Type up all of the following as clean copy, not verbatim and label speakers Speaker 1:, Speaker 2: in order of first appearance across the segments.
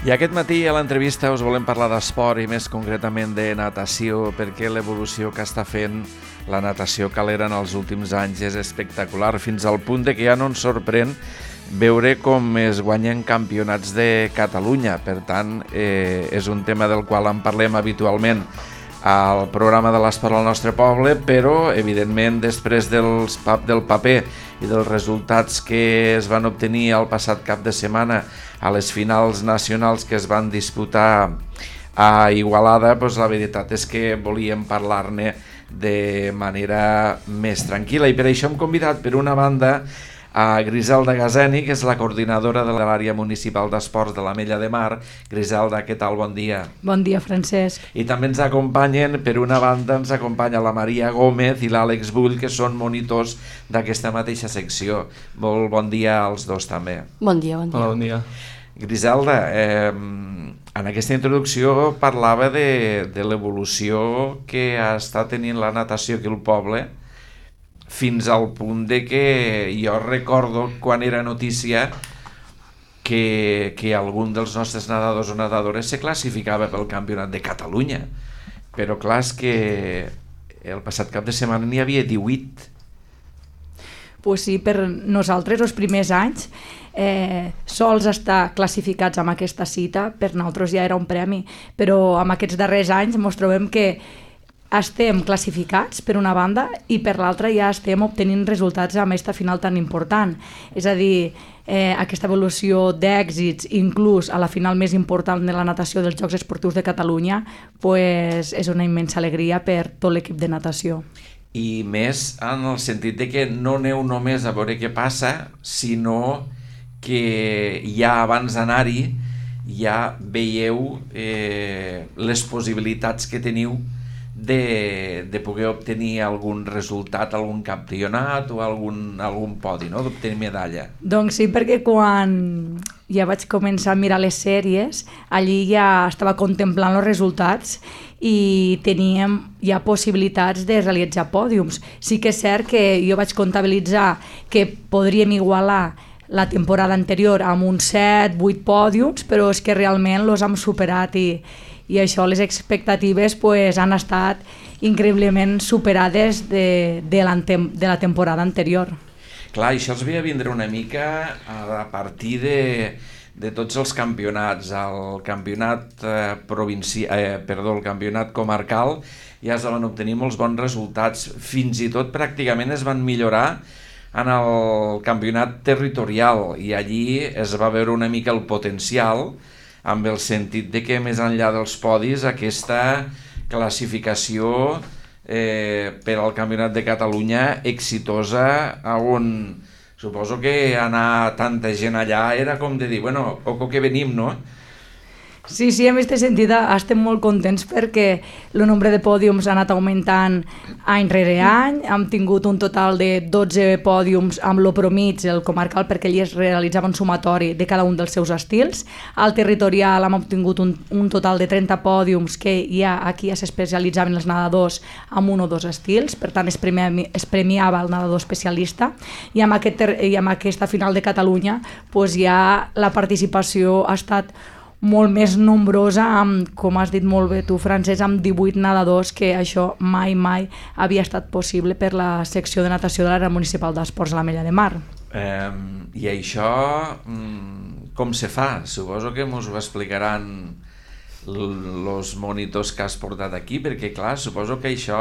Speaker 1: I aquest matí a l'entrevista us volem parlar d'esport i més concretament de natació, perquè l'evolució que està fent la natació calera en els últims anys és espectacular, fins al punt de que ja no ens sorprèn veure com es guanyen campionats de Catalunya. Per tant, és un tema del qual en parlem habitualment al programa de l'esport al nostre poble, però evidentment després del paper i dels resultats que es van obtenir el passat cap de setmana a les finals nacionals que es van disputar a Igualada, doncs la veritat és que volíem parlar-ne de manera més tranquil·la, i per això hem convidat per una banda a Griselda Gazeni, que és la coordinadora de l'àrea municipal d'esports de l'Ametlla de Mar. Griselda, què tal? Bon dia.
Speaker 2: Bon dia, Francesc.
Speaker 1: I també ens acompanyen, per una banda, ens acompanya la Maria Gómez i l'Àlex Bull, que són monitors d'aquesta mateixa secció. Molt bon dia als dos també.
Speaker 3: Bon dia, bon dia.
Speaker 4: Hola, bon dia.
Speaker 1: Griselda, en aquesta introducció parlava de l'evolució que està tenint la natació aquí al poble, fins al punt de que jo recordo quan era notícia que algun dels nostres nedadors o nedadores se classificava pel Campionat de Catalunya, però clar, és que el passat cap de setmana n'hi havia 18.
Speaker 2: Pues sí, per nosaltres els primers anys sols estar classificats amb aquesta cita per nosaltres ja era un premi, però amb aquests darrers anys ens trobem que estem classificats per una banda i per l'altra ja estem obtenint resultats amb aquesta final tan important. És a dir, aquesta evolució d'èxits, inclús a la final més important de la natació dels Jocs Esportius de Catalunya, pues, és una immensa alegria per tot l'equip de natació.
Speaker 1: I més en el sentit de que no aneu només a veure què passa, sinó que ja abans d'anar-hi ja veieu les possibilitats que teniu de poder obtenir algun resultat, algun campionat o algun podi, no? D'obtenir medalla.
Speaker 2: Doncs sí, perquè quan ja vaig començar a mirar les sèries, allí ja estava contemplant els resultats i teníem ja possibilitats de realitzar pòdiums. Sí que és cert que jo vaig comptabilitzar que podríem igualar la temporada anterior amb uns 7-8 pòdiums, però és que realment els hem superat i això, les expectatives pues, han estat increïblement superades de la temporada anterior.
Speaker 1: Clar, això els ve a vindre una mica a partir de tots els campionats. El campionat el campionat comarcal ja es van obtenir molts bons resultats, fins i tot pràcticament es van millorar en el campionat territorial i allí es va veure una mica el potencial, amb el sentit de que més enllà dels podis aquesta classificació per al Campionat de Catalunya exitosa, on suposo que anar tanta gent allà era com de dir, bueno, poco que venim, no?
Speaker 2: Sí, en aquest sentit estem molt contents perquè el nombre de pòdiums ha anat augmentant any rere any. Hem tingut un total de 12 pòdiums amb el promig, el comarcal, perquè allí es realitzava un sumatori de cada un dels seus estils. Al territorial hem obtingut un total de 30 pòdiums que ja aquí ja s'especialitzaven els nedadors amb un o dos estils, per tant es premiava el nedador especialista, i amb aquesta final de Catalunya pues ja la participació ha estat molt més nombrosa, amb, com has dit molt bé tu, Francesc, amb 18 nedadors, que això mai havia estat possible per la secció de natació de l'àrea municipal d'esports a l'Ametlla de Mar.
Speaker 1: I això com se fa? Suposo que ens ho explicaran els monitors que has portat aquí, perquè clar, suposo que això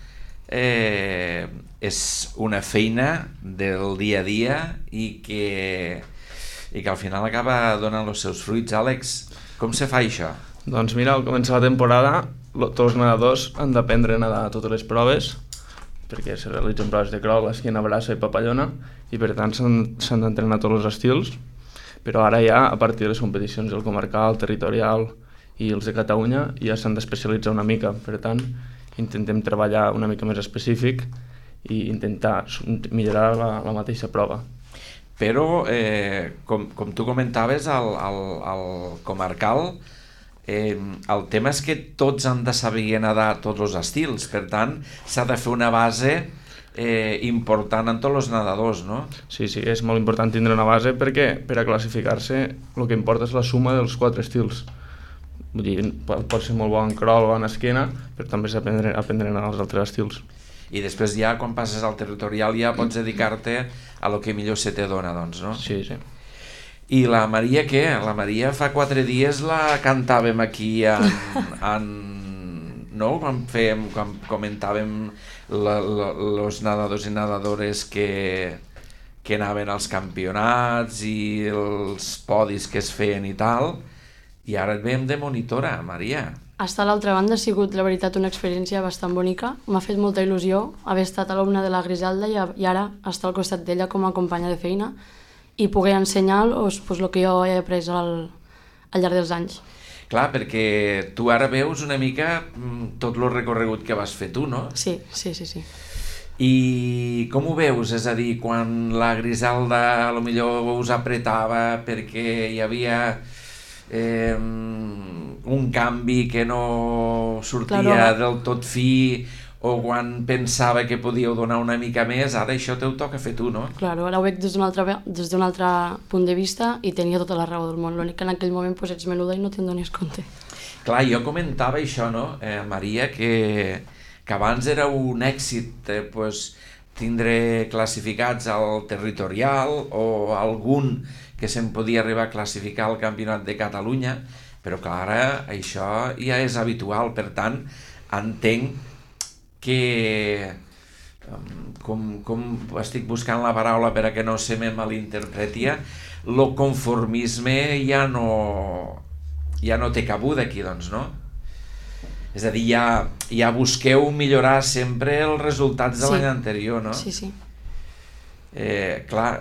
Speaker 1: és una feina del dia a dia i que al final acaba donant els seus fruits. Àlex, com se fa això?
Speaker 4: Doncs mira, al començar la temporada tots els nedadors han d'aprendre a nedar totes les proves, perquè se realitzen proves de crawl, esquena, braça i papallona, i per tant s'han d'entrenar tots els estils, però ara ja, a partir de les competicions del comarcal, territorial i els de Catalunya, ja s'han d'especialitzar una mica. Per tant, intentem treballar una mica més específic i intentar millorar la mateixa prova.
Speaker 1: Però, com tu comentaves, al comarcal, el tema és que tots han de saber nedar tots els estils, per tant, s'ha de fer una base important en tots els nedadors, no?
Speaker 4: Sí, és molt important tindre una base perquè per a classificar-se el que importa és la suma dels 4 estils. Vull dir, pot ser molt bo en crawl o en esquena, però també s'aprendre a nedar els altres estils.
Speaker 1: I després ja, quan passes al territorial, ja pots dedicar-te a lo que millor se te dona, doncs, no?
Speaker 4: Sí.
Speaker 1: I la Maria, què? La Maria fa 4 dies la cantàvem aquí no? Quan comentàvem els nedadors i nedadores que anaven als campionats i els podis que es feien i tal, i ara et veiem de monitora, Maria.
Speaker 3: Estar a l'altra banda ha sigut, la veritat, una experiència bastant bonica. M'ha fet molta il·lusió haver estat alumne de la Griselda i ara estar al costat d'ella com a companya de feina i poder ensenyar el que jo he après al llarg dels anys.
Speaker 1: Clar, perquè tu ara veus una mica tot el recorregut que vas fer tu, no?
Speaker 3: Sí.
Speaker 1: I com ho veus? És a dir, quan la Griselda potser us apretava perquè hi havia un canvi que no sortia del tot fi, o quan pensava que podíeu donar una mica més, ara això te ho toca fer tu, no?
Speaker 3: Claro, ara ho veig des d'un altre punt de vista i tenia tota la raó del món. L'únic que en aquell moment ets menuda i no te'n dones compte.
Speaker 1: Clar, jo comentava això, no, Maria, que abans era un èxit tindre classificats al territorial o algun que se'n podia arribar a classificar al Campionat de Catalunya, però clar, ara això ja és habitual, per tant, entenc que, com estic buscant la paraula per a que no se me malinterpreti, el conformisme ja no té cabuda aquí, doncs, no? És a dir, ja busqueu millorar sempre els resultats de l'any anterior, no?
Speaker 3: Sí.
Speaker 1: Clar,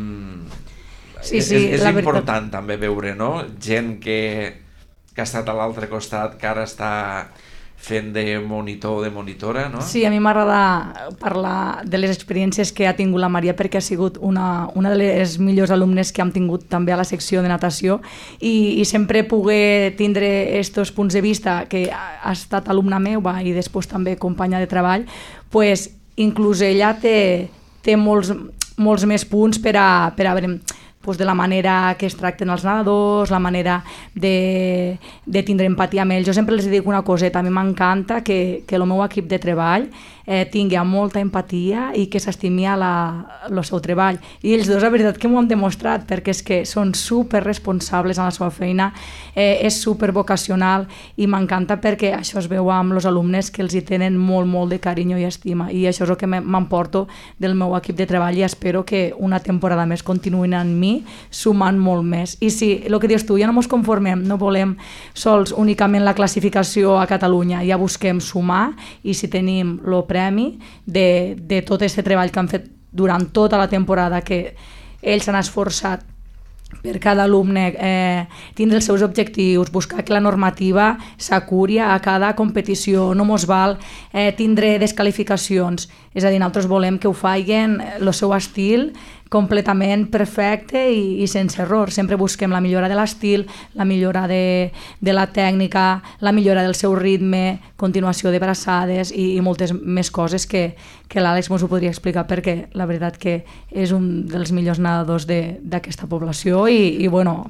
Speaker 1: és important també veure, no? Gent que ha estat a l'altre costat, que ara està fent de monitor o de monitora, no?
Speaker 2: Sí, a mi m'agrada parlar de les experiències que ha tingut la Maria perquè ha sigut una de les millors alumnes que hem tingut també a la secció de natació i sempre poder tindre aquests punts de vista que ha estat alumna meva i després també companya de treball, pues, inclús ella té molts més punts per a veure de la manera que es tracten els nedadors, la manera de tindre empatia amb ells. Jo sempre els dic una coseta, a mi m'encanta que el meu equip de treball tingui molta empatia i que s'estimi el seu treball. I ells dos, la veritat, que m'ho han demostrat, perquè és que són super responsables en la seva feina, és super vocacional i m'encanta perquè això es veu amb els alumnes que els hi tenen molt de carinyo i estima, i això és el que m'emporto del meu equip de treball i espero que una temporada més continuïn en mi sumant molt més. I sí, el que dius tu, ja no ens conformem, no volem sols únicament la classificació a Catalunya, ja busquem sumar i si tenim el premi de tot aquest treball que han fet durant tota la temporada, que ells s'han esforçat per cada alumne tindre els seus objectius, buscar que la normativa s'acuri a cada competició, no mos val tindre desqualificacions, és a dir, nosaltres volem que ho facin el seu estil completament perfecte i sense error. Sempre busquem la millora de l'estil, la millora de la tècnica, la millora del seu ritme, continuació de braçades i moltes més coses que l'Àlex ens ho podria explicar, perquè la veritat que és un dels millors nedadors d'aquesta població i bueno,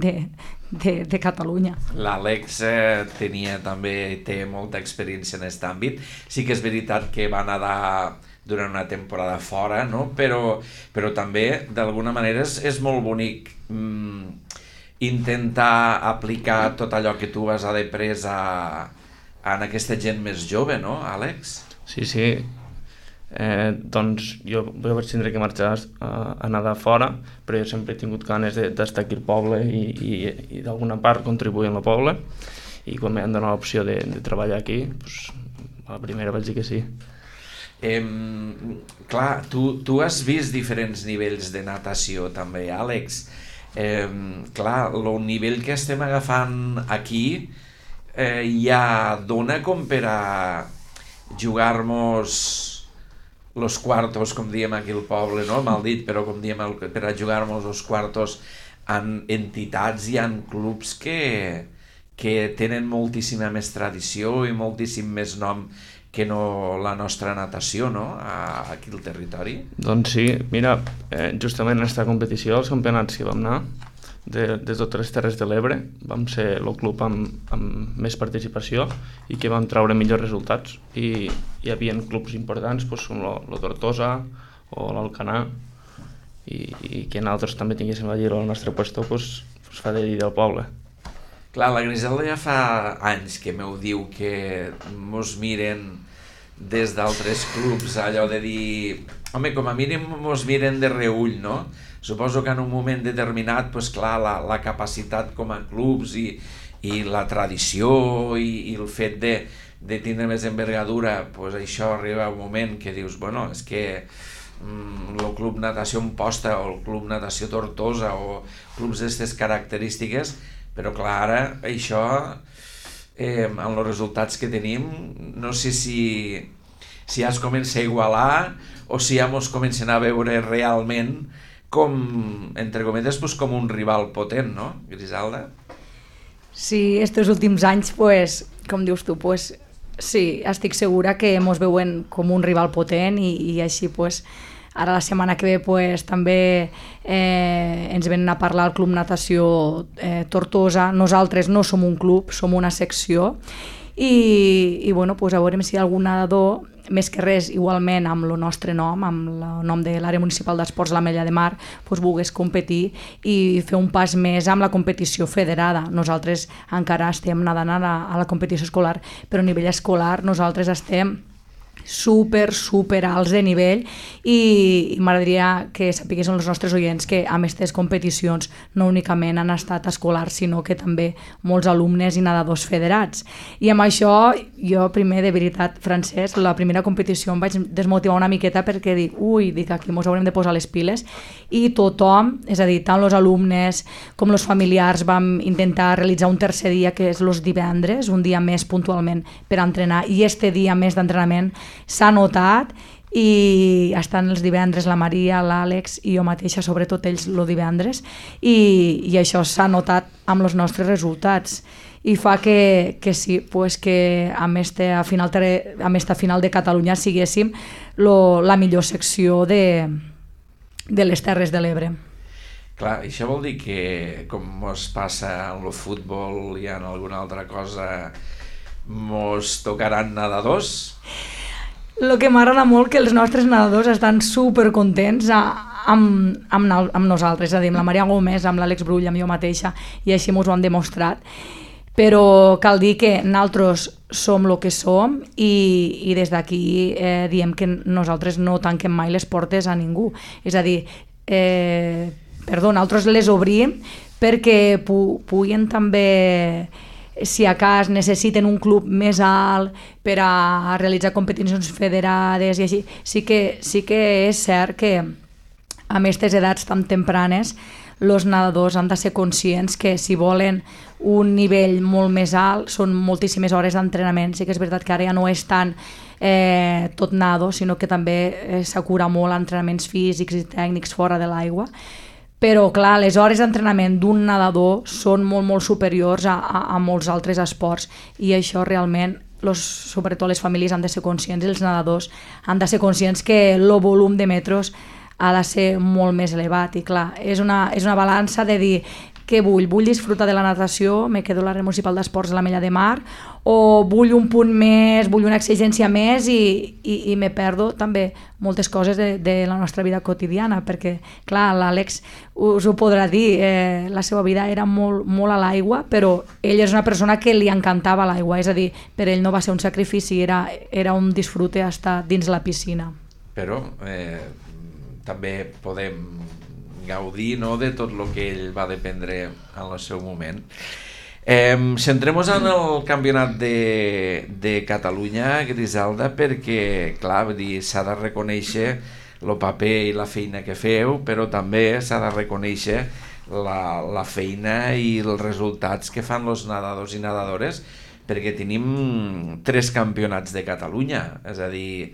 Speaker 2: de Catalunya.
Speaker 1: L'Àlex té molta experiència en aquest àmbit. Sí que és veritat que va nedar durant una temporada fora, no? Però també, d'alguna manera, és molt bonic intentar aplicar tot allò que tu has après en aquesta gent més jove, no, Àlex?
Speaker 4: Sí. Doncs jo vaig tindre que marxar a nedar fora, però jo sempre he tingut ganes d'estar aquí al poble i d'alguna part contribuir en el poble, i quan m'han donat l'opció de treballar aquí, doncs, a la primera vaig dir que sí.
Speaker 1: Clar, tu has vist diferents nivells de natació també, Àlex. Clar, el nivell que estem agafant aquí ja dona com per a jugar-nos los cuartos, com diem aquí al poble, no? Mal dit, però com diem, per a jugar-nos los cuartos en entitats i en clubs que tenen moltíssima més tradició i moltíssim més nom que no la nostra natació, no?, aquí al territori.
Speaker 4: Doncs sí, mira, justament en aquesta competició, els campionats que vam anar, de totes les Terres de l'Ebre, vam ser el club amb més participació i que vam treure millors resultats. I hi havia clubs importants com el Tortosa o l'Alcanar, i que nosaltres també tinguéssim allí al nostre puesto fa de dir del poble.
Speaker 1: Clar, la Griselda ja fa anys que m'ho diu que mos miren des d'altres clubs, allò de dir, home, com a mínim mos miren de reull, no? Suposo que en un moment determinat, doncs clar, la capacitat com a clubs i la tradició i el fet de tindre més envergadura, doncs això arriba un moment que dius, bueno, és que el Club Natació Amposta o el Club Natació Tortosa o clubs d'aquestes característiques, però clar, ara això, amb els resultats que tenim, no sé si ja es comença a igualar o si ja mos comencen a veure realment com, entre cometes, com un rival potent, no, Griselda?
Speaker 2: Sí, estos últims anys, com dius tu, sí, estic segura que mos veuen com un rival potent i així, ara la setmana que ve també ens venen a parlar al Club Natació Tortosa. Nosaltres no som un club, som una secció i bueno, a veurem si algun nedador, més que res igualment amb el nostre nom, amb el nom de l'àrea municipal d'esports l'Ametlla de Mar, volgués competir i fer un pas més amb la competició federada. Nosaltres encara estem nedant a la competició escolar, però a nivell escolar nosaltres estem super alts de nivell i m'agradaria que sapiguessin els nostres oients que amb aquestes competicions no únicament han estat escolars, sinó que també molts alumnes i nedadors federats. I amb això, jo primer, de veritat, Francesc, la primera competició em vaig desmotivar una miqueta perquè dic, aquí mos haurem de posar les piles, i tothom, és a dir, tant els alumnes com els familiars, vam intentar realitzar un tercer dia, que és els divendres, un dia més puntualment per entrenar, i este dia més d'entrenament s'ha notat, i estan els divendres la Maria, l'Àlex i jo mateixa, sobretot ells el divendres, i això s'ha notat amb els nostres resultats i fa que sí, que amb esta final de Catalunya siguéssim la millor secció de les Terres de l'Ebre.
Speaker 1: Clar, això vol dir que, com es passa en el futbol i en alguna altra cosa, mos tocaran nedadors?
Speaker 2: El que m'agrada molt que els nostres nedadors estan supercontents amb nosaltres, és a dir, amb la Maria Gómez, amb l'Àlex Brull, amb jo mateixa, i així ens ho han demostrat. Però cal dir que nosaltres som el que som i des d'aquí diem que nosaltres no tanquem mai les portes a ningú. És a dir, nosaltres les obrim perquè puguin també, si a cas necessiten un club més alt per a realitzar competicions federades i així, sí que és cert que amb aquestes edats tan tempranes els nedadors han de ser conscients que si volen un nivell molt més alt són moltíssimes hores d'entrenament. Sí que és veritat que ara ja no és tant tot nado, sinó que també s'acura molt entrenaments físics i tècnics fora de l'aigua. Però clar, les hores d'entrenament d'un nedador són molt superiors a molts altres esports, i això realment, sobretot les famílies han de ser conscients, i els nedadors han de ser conscients que el volum de metros ha de ser molt més elevat. I clar, és una balança de dir què vull disfrutar de la natació, me quedo a l'àrea municipal d'esports de l'Ametlla de Mar, o vull un punt més, vull una exigència més i me perdo també moltes coses de la nostra vida quotidiana, perquè clar, l'Àlex us ho podrà dir, la seva vida era molt a l'aigua, però ell és una persona que li encantava l'aigua, és a dir, per ell no va ser un sacrifici, era un disfrute estar dins la piscina.
Speaker 1: Però també podem gaudir, no?, de tot el que ell va dependre en el seu moment. Centrem-nos en el campionat de Catalunya, Griselda, perquè, clar, s'ha de reconèixer el paper i la feina que feu, però també s'ha de reconèixer la feina i els resultats que fan els nedadors i nedadores, perquè tenim 3 campionats de Catalunya, és a dir,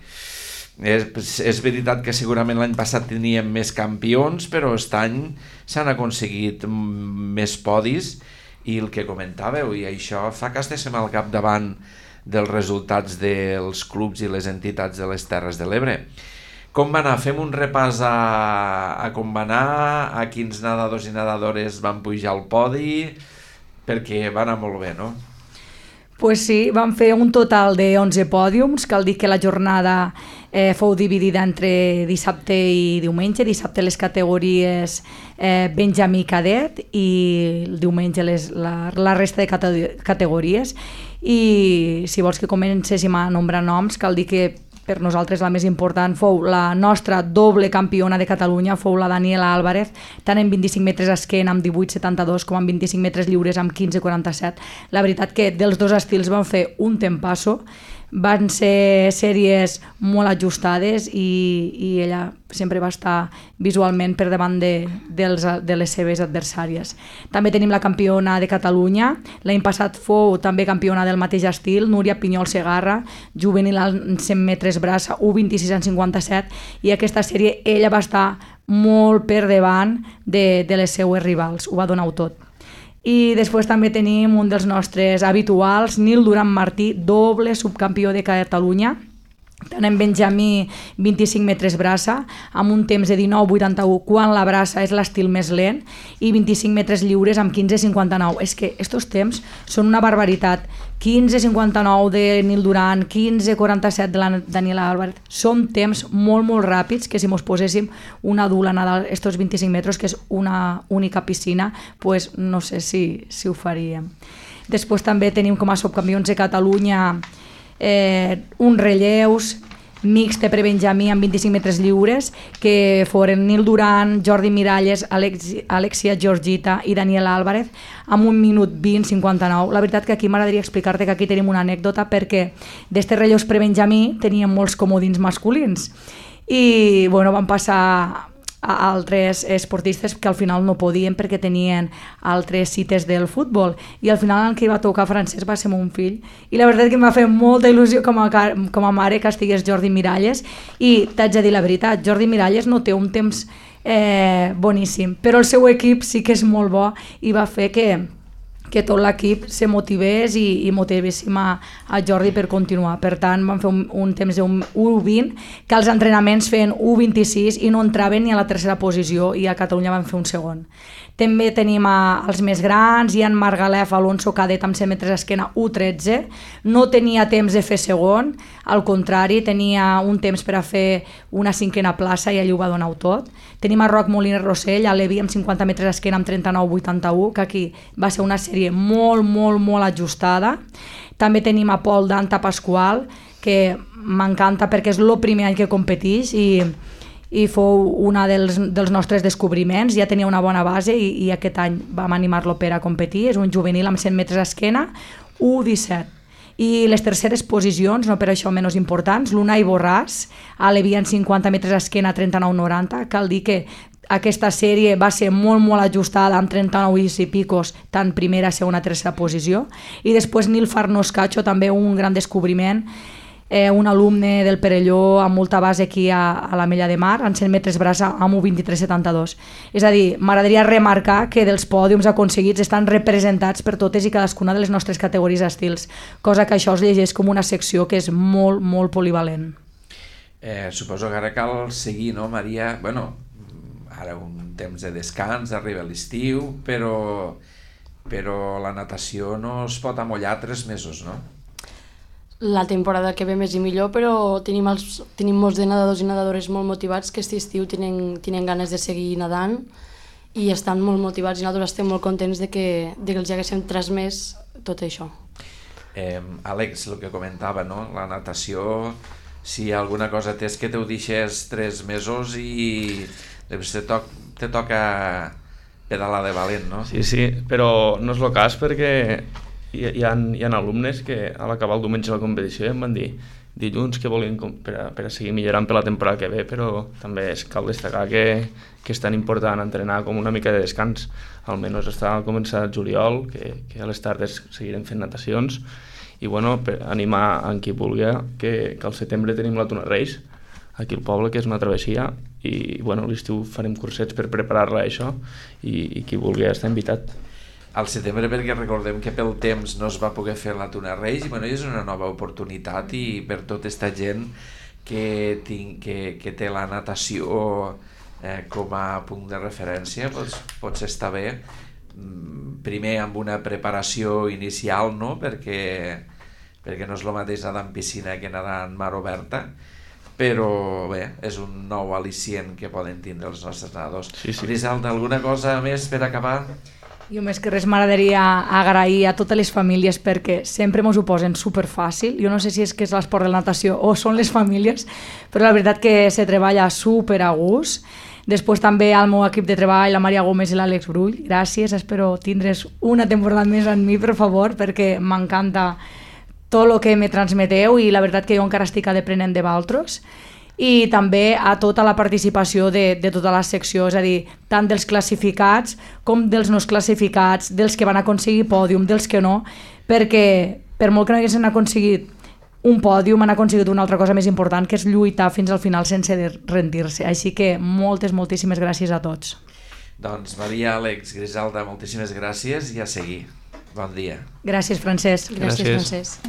Speaker 1: és veritat que segurament l'any passat teníem més campions, però aquest any s'han aconseguit més podis, i el que comentàveu, i això fa que estiguem al capdavant dels resultats dels clubs i les entitats de les Terres de l'Ebre. Com va anar? Fem un repàs a com va anar, a quins nedadors i nedadores van pujar al podi, perquè va anar molt bé, no?
Speaker 2: Pues sí, vam fer un total de 11 pòdiums. Cal dir que la jornada fou dividida entre dissabte i diumenge. Dissabte les categories Benjamí Cadet i el diumenge la resta de categories. I si vols que comencéssim a nombrar noms, cal dir que per nosaltres la més important fou la nostra doble campiona de Catalunya, fou la Daniela Álvarez, tant en 25 metres esquena amb 18,72 com en 25 metres lliures amb 15,47. La veritat que dels dos estils van fer un tempasso, van ser sèries molt ajustades i ella sempre va estar visualment per davant de les seves adversàries. També tenim la campiona de Catalunya, l'any passat fou també campiona del mateix estil, Núria Pinyol Segarra, juvenil en 100 metres braça, 1,26 en 57, i aquesta sèrie ella va estar molt per davant de les seues rivals, ho va donar-ho tot. I després també tenim un dels nostres habituals, Nil Duran Martí, doble subcampió de Catalunya, tant en Benjamí 25 metres braça, amb un temps de 19,81, quan la braça és l'estil més lent, i 25 metres lliures amb 15,59. És que estos temps són una barbaritat. 15,59 de Nil Duran, 15,47 de la Daniela Álvarez. Són temps molt, molt ràpids, que si mos poséssim una dula a nadar estos 25 metres, que és una única piscina, pues no sé si ho faríem. Després també tenim com a subcampions de Catalunya uns relleus mixte per Benjamí amb 25 metres lliures, que foren Nil Duran, Jordi Miralles, Alexia Georgita i Daniela Álvarez, amb 1 minut 20,59. La veritat que aquí m'agradaria explicar-te que aquí tenim una anècdota, perquè d'estes relleus per Benjamí teníem molts comodins masculins i bueno, van passar a altres esportistes que al final no podien perquè tenien altres cites del futbol, i al final el que va tocar Francesc va ser mon fill, i la veritat que em va fer molta il·lusió com a mare que estigués Jordi Miralles. I t'haig de dir la veritat, Jordi Miralles no té un temps boníssim, però el seu equip sí que és molt bo i va fer que tot l'equip se motivés i motivéssim a Jordi per continuar. Per tant, van fer un temps de 1,20, que als entrenaments feien 1,26 i no entraven ni a la tercera posició, i a Catalunya van fer un segon. També tenim els més grans, Ian Margalef, Alonso Cadet amb 100 metres esquena, 1,13. No tenia temps de fer segon, al contrari, tenia un temps per a fer una cinquena plaça i allà ho va donar-ho tot. Tenim a Roc Moliner Rossell, a Levi amb 50 metres esquena amb 39,81, que aquí va ser una sèrie molt, molt, molt ajustada. També tenim a Pol Danta Pasqual, que m'encanta perquè és el primer any que competeix i fou un dels nostres descobriments. Ja tenia una bona base i aquest any vam animar-lo per a competir. És un juvenil amb 100 metres esquena, 1,17. I les terceres posicions, no per això menys importants, l'Unai Borràs, a Levi en 50 metres esquena, 39,90. Cal dir que aquesta sèrie va ser molt, molt ajustada, amb 39 i picos, tant primera, segona, tercera posició. I després Nil Farnos Cacho, també un gran descobriment, un alumne del Perelló amb molta base aquí a la Mella de Mar, en 100 metres braça amb 1,23,72. És a dir, m'agradaria remarcar que dels pòdiums aconseguits estan representats per totes i cadascuna de les nostres categories d'estils, cosa que això es llegeix com una secció que és molt, molt polivalent.
Speaker 1: Suposo que ara cal seguir, no, Maria? Bueno, ara un temps de descans, arriba l'estiu, però la natació no es pot amollar 3 mesos, no?
Speaker 3: La temporada que ve més i millor, però tenim molts de nedadors i nedadores molt motivats que aquest estiu tenen ganes de seguir nedant i estan molt motivats, i nosaltres estem molt contents de que els haguéssim transmès tot això.
Speaker 1: Àlex, el que comentava, no? La natació, si alguna cosa té és que t'ho deixes 3 mesos i te toca pedalar de valent, no?
Speaker 4: Sí, però no és el cas, perquè hi ha alumnes que a l'acabar el diumenge de la competició em van dir dilluns que volien per a seguir millorant per la temporada que ve, però també cal destacar que és tan important entrenar com una mica de descans. Almenys està a començar el juliol, que a les tardes seguirem fent natacions, i bueno, per animar a qui vulgui que al setembre tenim la Tuna Reis aquí al poble, que és una travessia, i bueno, a l'estiu farem cursets per preparar-la a això, i qui vulgui està invitat.
Speaker 1: al setembre, perquè recordem que pel temps no es va poder fer la Tuna Reis, i bueno, és una nova oportunitat, i per tota aquesta gent que té la natació com a punt de referència, doncs potser està bé primer amb una preparació inicial, no? perquè no és el mateix nedar en piscina que nedar en mar oberta, però bé, és un nou al·licient que poden tindre els nostres nedadors. Griselda, alguna cosa més per acabar?
Speaker 2: Jo més que res m'agradaria agrair a totes les famílies perquè sempre mos ho posen superfàcil. Jo no sé si és que és l'esport de la natació o són les famílies, però la veritat que se treballa super a gust. Després també al meu equip de treball, la Maria Gómez i l'Àlex Brull, gràcies, espero tindre's una temporada més amb mi, per favor, perquè m'encanta tot el que me transmeteu i la veritat que jo encara estic aprenent de vosaltres. I també a tota la participació de tota la secció, és a dir, tant dels classificats com dels no classificats, dels que van aconseguir pòdium, dels que no, perquè per molt que no haguessin aconseguit un pòdium, han aconseguit una altra cosa més important, que és lluitar fins al final sense rendir-se. Així que moltíssimes gràcies a tots.
Speaker 1: Doncs Maria, Àlex, Griselda, moltíssimes gràcies i a seguir. Bon dia.
Speaker 2: Gràcies, Francesc.
Speaker 3: Gràcies, Francesc.